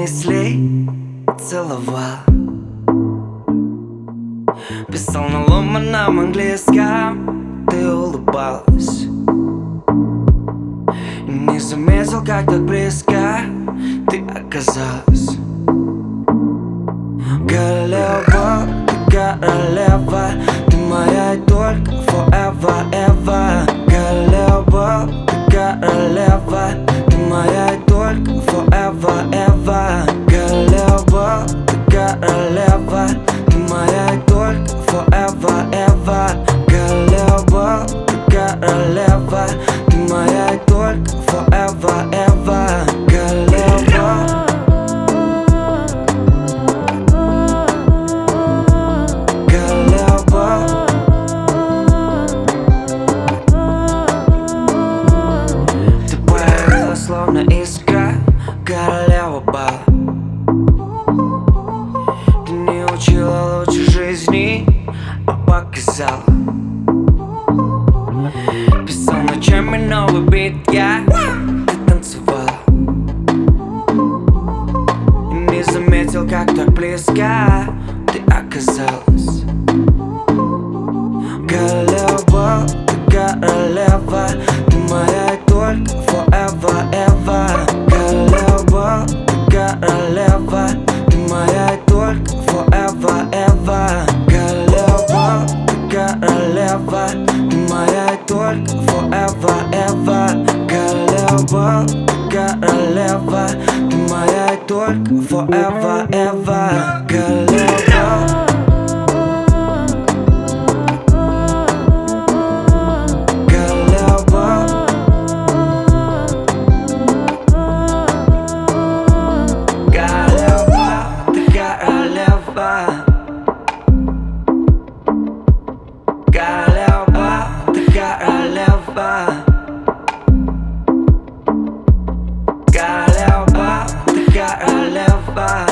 мыслей целовал. Писал на ломаном английском, ты улыбалась. Не заметил, как так близко ты оказалась. Королева, ты королева, ты моя и только forever, ever. Королева, ты королева, ты моя и только forever, ever. Королева, ты королева, ты моя и только forever, ever. Королева, ты королева, ты моя и только forever, ever. Королева. Словно искра, королева бала. Ты не учила лучше жизни, а показала. Писал ночами новый бит, ты танцевала. И не заметил, как так близко ты оказалась. Королева, ты королева, ты моя и только forever, ever. Королева, ты королева, ты моя и только forever, ever. Королева, ты королева, ты моя и только forever, ever. Королева, ты королева, ты моя и только forever, ever. Королева. Королева, ты королева. Королева, ты королева.